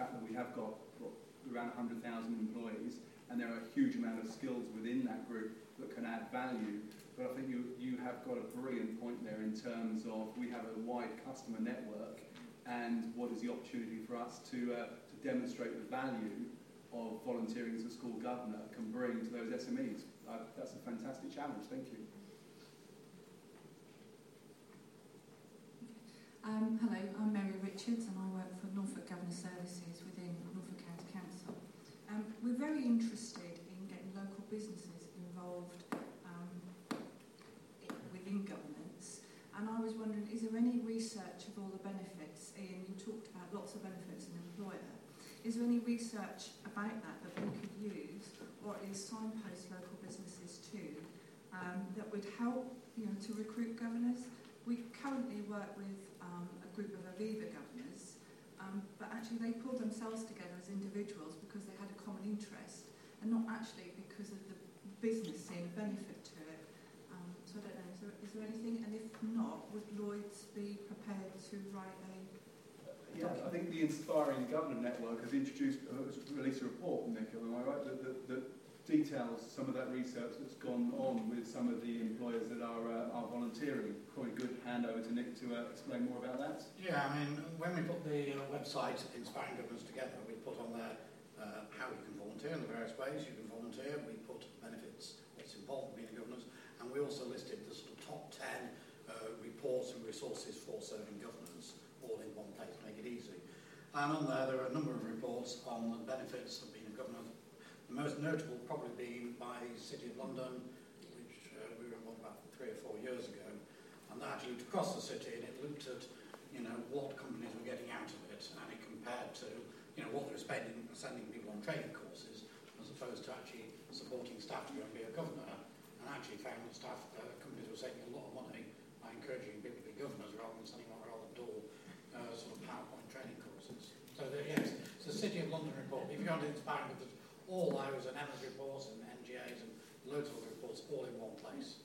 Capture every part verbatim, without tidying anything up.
fact that we have got what, around one hundred thousand employees, and there are a huge amount of skills within that group that can add value. But I think you, you have got a brilliant point there in terms of we have a wide customer network, and what is the opportunity for us to, uh, to demonstrate the value of volunteering as a school governor can bring to those S M Es. Uh, that's a fantastic challenge. Thank you. Um, hello, I'm Mary Richards and I work for Norfolk Governor Services within Norfolk County Council. Um, we're very interested in getting local businesses involved um, within governance, and I was wondering, is there any research of all the benefits? Ian, you talked about lots of benefits an employer. Is there any research about that that we could use, or at least signpost local businesses to, um, that would help, you know, to recruit governors? We currently work with um, a group of Aviva governors, um, but actually they pulled themselves together as individuals because they had a common interest, and not actually because of the business seeing a benefit to it. Um, so I don't know, is there, is there anything? And if not, would Lloyds be prepared to write a Yeah, document? I think the Inspiring Governor Network has introduced, uh, has released a report, Nicola, am I right, that, that, that details some of that research that's gone on with some of the employers that are uh, are volunteering. Probably good hand over to Nick to uh, explain more about that. Yeah, I mean, when we put the uh, website Inspiring Governors together, we put on there uh, how you can volunteer in the various ways you can volunteer. We put benefits, what's involved in being a governor, and we also listed the sort of top ten uh, reports and resources for serving governors all in one place, make it easy. And on there, there are a number of reports on the benefits of being a governor. The most notable probably being by the City of London, which uh, we were involved about three or four years ago, and that actually looked across the city and it looked at, you know, what companies were getting out of it, and it compared to, you know, what they were spending, sending people on training courses, as opposed to actually supporting staff to go and be a governor, and actually found that staff uh, companies were saving a lot of money by encouraging people to be governors rather than sending them around the door uh, sort of PowerPoint training courses. So the, yes, it's the City of London report. If you go to Inspiring Governors, all those and Emma's reports and N G A's and loads of reports all in one place.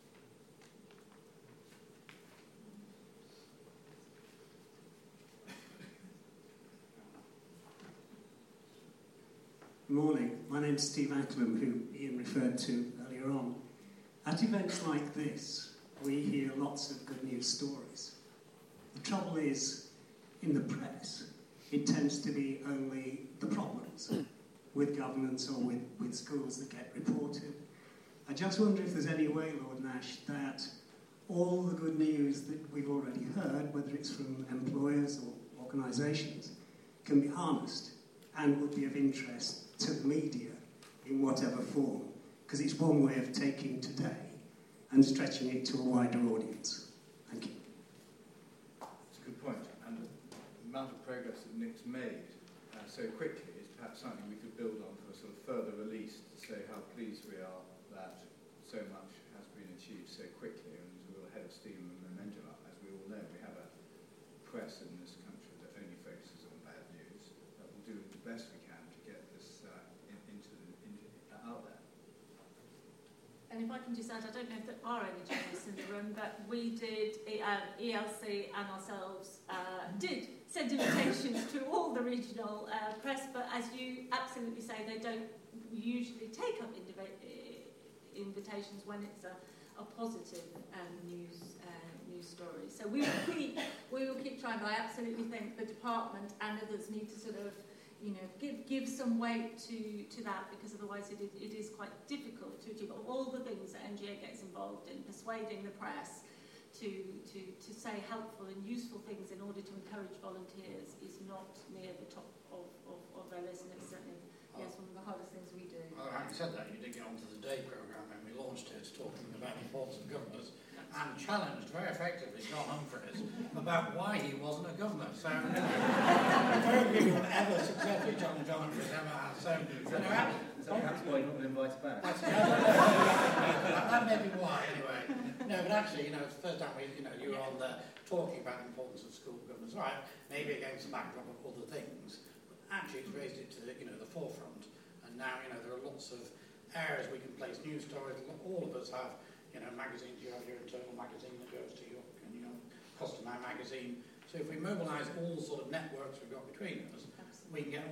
Good morning. My name's Steve Acklam, who Ian referred to earlier on. At events like this, we hear lots of good news stories. The trouble is, in the press, it tends to be only the problems with governance or with, with schools that get reported. I just wonder if there's any way, Lord Nash, that all the good news that we've already heard, whether it's from employers or organisations, can be harnessed and would be of interest to the media in whatever form, because it's one way of taking today and stretching it to a wider audience. Thank you. It's a good point, and the amount of progress that Nick's made uh, so quickly is perhaps something we could build on for a sort of further release to say how pleased we are that so much has been achieved so quickly, and we're ahead of steam and momentum up. As we all know, we have a press in this country that only focuses on bad news. That will do the best we can to get this uh, in, into, the, into out there. And if I can just add, I don't know if there are any journalists in the room, but we did, um, E L C and ourselves uh, did send invitations to all the regional uh, press, but as you absolutely say, they don't usually take up invitations when it's a, a positive um, news uh, news story. So we will keep we will keep trying, but I absolutely think the department and others need to sort of, you know, give give some weight to to that, because otherwise it is, it is quite difficult to achieve. All the things that N G A gets involved in, persuading the press to to to say helpful and useful things in order to encourage volunteers, is not near the top of, of, of their list, and it's certainly oh. yes one of the hardest things we do. Well, having said that, you did get onto the Day programme when we launched it, talking about the importance of governors, and challenged very effectively John Humphreys about why he wasn't a governor. So very few have ever successfully challenged John Humphreys ever has. So, so no, is that perhaps why you're not been invited back? That's, yeah, that, that may be why, anyway. No, but actually, you know, it's the first time we, you know, you were on there talking about the importance of school governance, right? Maybe against the backdrop of other things, but actually it's raised it to the, you know, the forefront. And now, you know, there are lots of areas we can place news stories. All of us have, you know, magazines. You have your internal magazine that goes to your, you know, customer magazine. So if we mobilise all the sort of networks we've got between us, we can get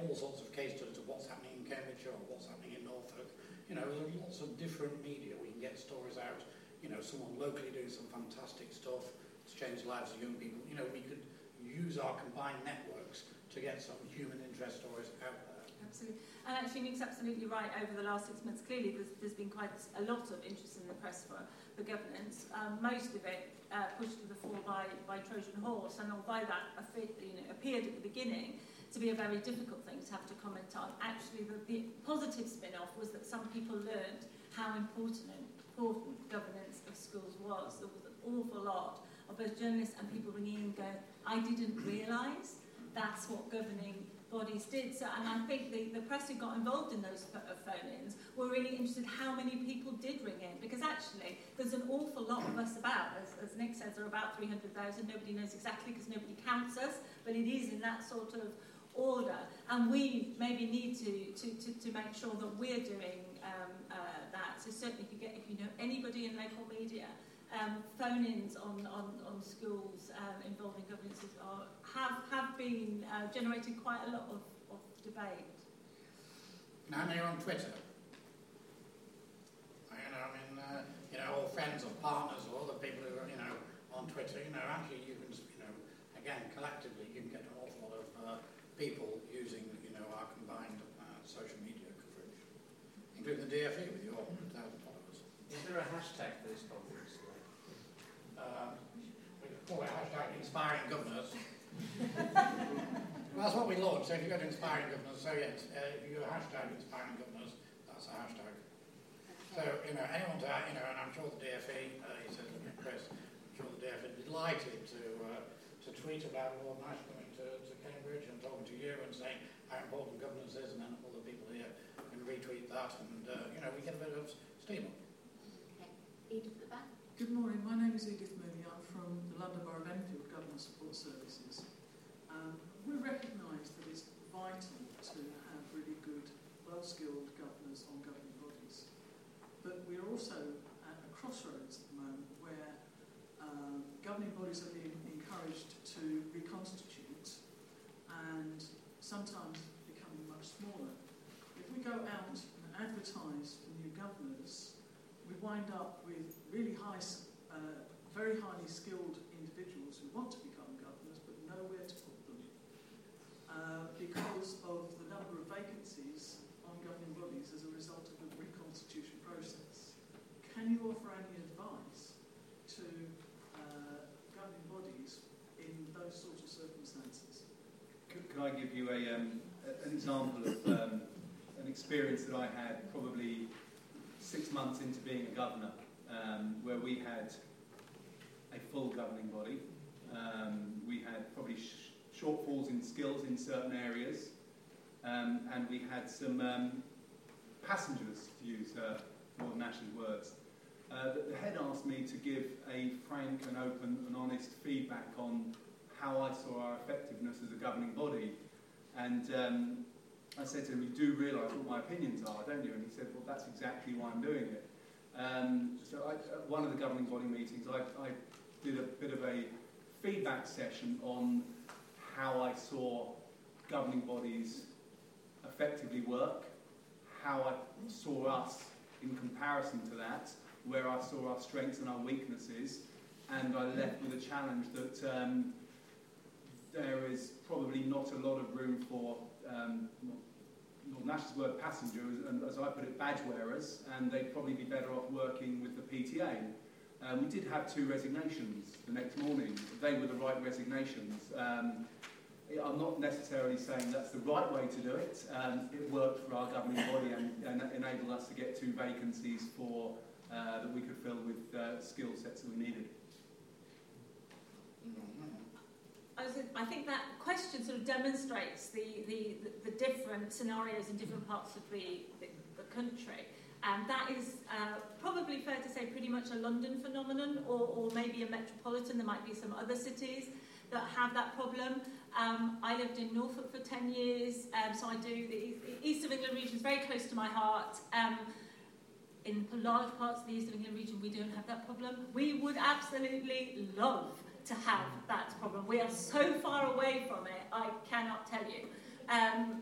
all sorts of case studies of what's happening in Cambridgeshire or what's happening in Norfolk. You know, there's lots of different media. We can get stories out. You know, someone locally doing some fantastic stuff to change the lives of young people. You know, we could use our combined networks to get some human interest stories out there. Absolutely. And actually, Nick's absolutely right. Over the last six months, clearly there's, there's been quite a lot of interest in the press for, for governance. Um, most of it uh, pushed to the fore by, by Trojan Horse, and although that you know, appeared at the beginning to be a very difficult thing to have to comment on, actually the, the positive spin-off was that some people learned how important important governance of schools was. There was an awful lot of both journalists and people ringing in going, I didn't realise that's what governing bodies did. So, and I think the, the press who got involved in those phone-ins were really interested how many people did ring in, because actually there's an awful lot of us about. As, as Nick says, there are about three hundred thousand. Nobody knows exactly because nobody counts us, but it is in that sort of order. And we maybe need to, to, to, to make sure that we're doing um, uh, that. So certainly if you, get, if you know anybody in local media, Um, phone-ins on, on, on schools um, involving governance are, have, have been uh, generating quite a lot of, of debate. Now you're on Twitter. You know, I mean, uh, you know, all friends or partners or other people who are, you know, on Twitter, you know, actually you can, you know, again, collectively you can get an awful lot of uh, people using, you know, our combined uh, social media coverage, including the D F E with your one hundred thousand followers. Is there a hashtag for this conference? Um, we could call it hashtag Inspiring Governors. Well, that's what we launched, so if you go to Inspiring Governors, so yes, uh, if you go hashtag Inspiring Governors, that's a hashtag. So, you know, anyone to, you know, and I'm sure the D F E, uh, he said, look at Chris, I'm sure the D F E is delighted to uh, to tweet about Lord Nash coming to, to Cambridge and talking to you and saying how important governance is, and then all the people here can retweet that, and, uh, you know, we get a bit of steam up. Okay. Edith at the back. Good morning, my name is Edith Mooney. I'm from the London Borough of Enfield Government Support Services. Um, we recognise that it's vital to have really good, well-skilled governors on governing bodies. But we're also at a crossroads at the moment where um, governing bodies are being encouraged to reconstitute and sometimes becoming much smaller. If we go out and advertise for new governors, we wind up with really high, uh, very highly skilled individuals who want to become governors but nowhere to put them uh, because of the number of vacancies on governing bodies as a result of the reconstitution process. Can you offer any advice to uh, governing bodies in those sorts of circumstances? Could, could I give you a, um, an example of um, an experience that I had probably six months into being a governor, um, where we had a full governing body. Um, we had probably sh shortfalls in skills in certain areas, um, and we had some um, passengers, to use uh, Lord Nash's words. Uh, the, the head asked me to give a frank and open and honest feedback on how I saw our effectiveness as a governing body. And um, I said to him, you do realise what my opinions are, don't you? And he said, well, that's exactly why I'm doing it. Um, so I, at one of the governing body meetings, I, I did a bit of a feedback session on how I saw governing bodies effectively work, how I saw us in comparison to that, where I saw our strengths and our weaknesses, and I left with a challenge that um, there is probably not a lot of room for um, Lord Nash's word passengers, and as I put it, badge wearers, and they'd probably be better off working with the P T A. Um, we did have two resignations the next morning. They were the right resignations. Um, I'm not necessarily saying that's the right way to do it. Um, it worked for our governing body and, and enabled us to get two vacancies for uh, that we could fill with uh, skill sets that we needed. I, was, I think that question sort of demonstrates the, the, the, the different scenarios in different parts of the, the, the country. And that is uh, probably fair to say pretty much a London phenomenon, or, or maybe a metropolitan. There might be some other cities that have that problem. Um, I lived in Norfolk for ten years, um, so I do the East of England region is very close to my heart. Um, in large parts of the East of England region, we don't have that problem. We would absolutely love to have that problem. We are so far away from it, I cannot tell you. Um,